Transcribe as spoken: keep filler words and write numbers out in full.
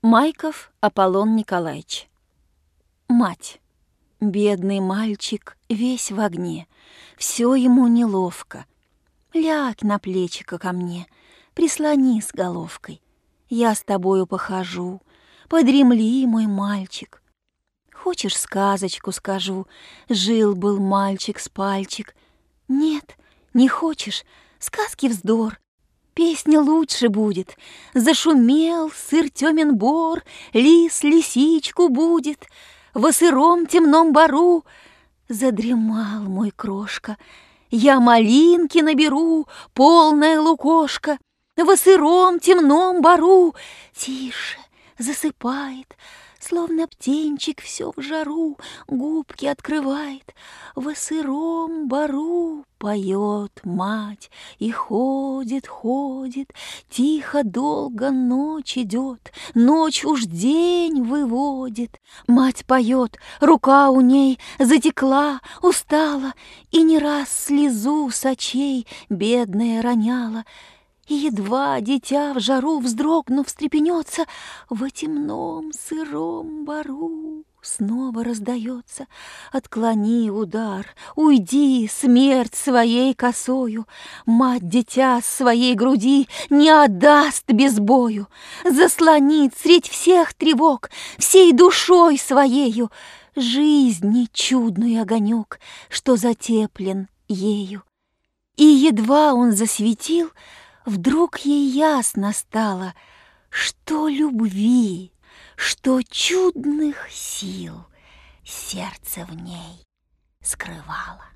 Майков Аполлон Николаевич. Мать. Бедный мальчик весь в огне, все ему неловко. Ляг на плечико ко мне, прислонись головкой. Я с тобою похожу, подремли, мой мальчик. Хочешь, сказочку скажу? Жил-был мальчик с пальчик. Нет, не хочешь, сказки вздор. Песня лучше будет. Зашумел сыр тёмен бор, лис лисичку будет. Во сыром темном бору задремал мой крошка. Я малинки наберу, полная лукошка. Во сыром темном бору тише засыпает, словно птенчик все в жару губки открывает. Во сыром бору поет мать и ходит, ходит, тихо долго ночь идет, ночь уж день выводит. Мать поет, рука у ней затекла, устала, и не раз слезу с очей бедная роняла. И едва дитя в жару, вздрогнув, встрепенется, во темном сыром бору снова раздается: отклони удар, уйди, смерть своей косою. Мать дитя с своей груди не отдаст без бою, заслонит средь всех тревог всей душой своею жизни чудный огонек, что затеплен ею. И едва он засветил, вдруг ей ясно стало, что любви, что чудных сил сердце в ней скрывало.